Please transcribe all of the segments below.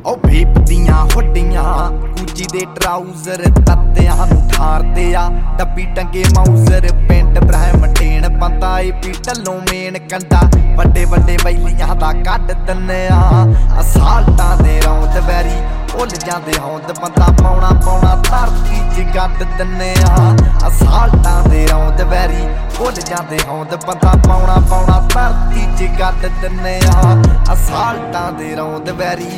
ओ भीप दियां हुड्डियां गुची दे ट्राउजर तत्तियां नूं ठारदे आ डब्बी टंगे माउजर पेंट ब्रह्मटेन बंदा पी ढल्लों मेन कंडा वड्डे वड्डे बैलियां दा कड्ड दिन्ने आ असाल्टां दे रौंद वैरी भुल जांदे होंद बंदा पौना पौना धरती च गड्ड दिन्ने आ असाल्टां दे रौंद वैरी भुल जांदे होंद बंदा पौना पौना धरती च गड्ड दिन्ने आ असाल्टां दे रौंद वैरी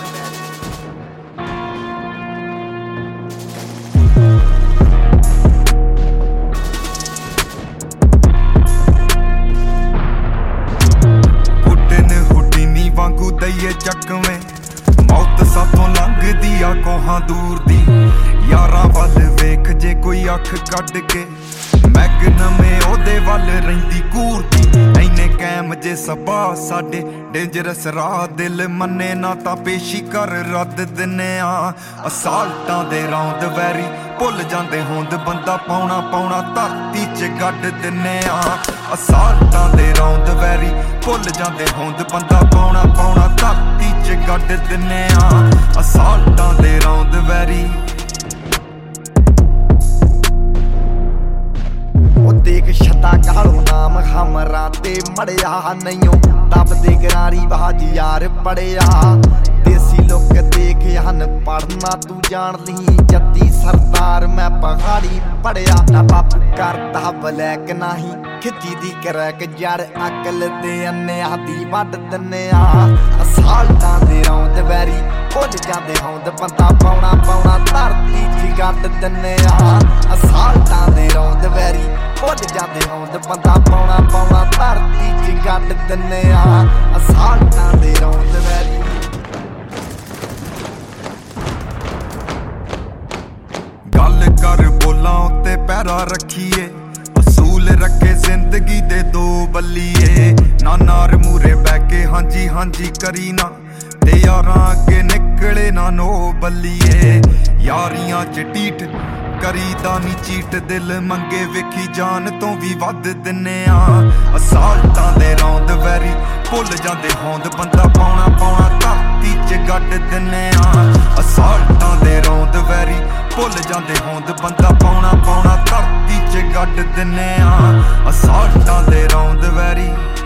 वांगू दईए चकवें मौत साथों लंघदी आ कोहां दूर दी यारां वल वेख जे कोई अख कढ के मैगनमे ओदे वल रहिंदी घूरदी इन्ने कैम जे सबा साडे डेंजरस राह दिल मन्ने ना तां पेशी कर रद्द दिन्ने आ असाल्टां दे रौंद वैरी भुल जांदे होंद बंदा पौना पौना धरती च गड्ड दिन्ने आ असाल्टां दे रौंद वैरी भुल जांदे होंद बंदा पौना पौना धरती च गड्ड दिन्ने आ असाल्टां दे रौंद वैरी देख छता कालो नाम हमरा ते मड़िया नहीं तब दे गरारी बाज यार पड़िया देसी लोग देख हन पढ़ना तू जान ली जत्ती सरदार मैं पहाड़ी पड़िया ना बापू करता ब्लैक नाही खिची दी करैक जड़ अकल दे अन्ने आदि वड दिन्ने आ असाल्टां दे रौंद वैरी भुल जांदे होंद बंदा पौना पौना धरती च गड्ड दिन्ने आ असाल्टां दे रौंद वैरी भुल जांदे होंद बंदा पौना पौना धरती च गड्ड दिन्ने आ असाल्टां दे रौंद वैरी गल कर बोलां उत्ते पैरा रखिए असूल रखे जिंदगी दे दो बल्लिए ना नार मूरे बैके हांजी हांजी करी ना ते यारां अगे निकले ना नो बल्लिए यारियां च टीठ करीदा नी चीट दिल मंगे वेखी जान तो भी वध दिन्ने आ असाल्टां दे रौंद वैरी भुल जांदे होंद बंदा पौना पौना धरती च गड्ड दिन्ने आ असाल्टां दे रौंद वैरी भुल जांदे होंद बंदा पौना पौना धरती च गड्ड दिन्ने आ असाल्टां दे रौंद वैरी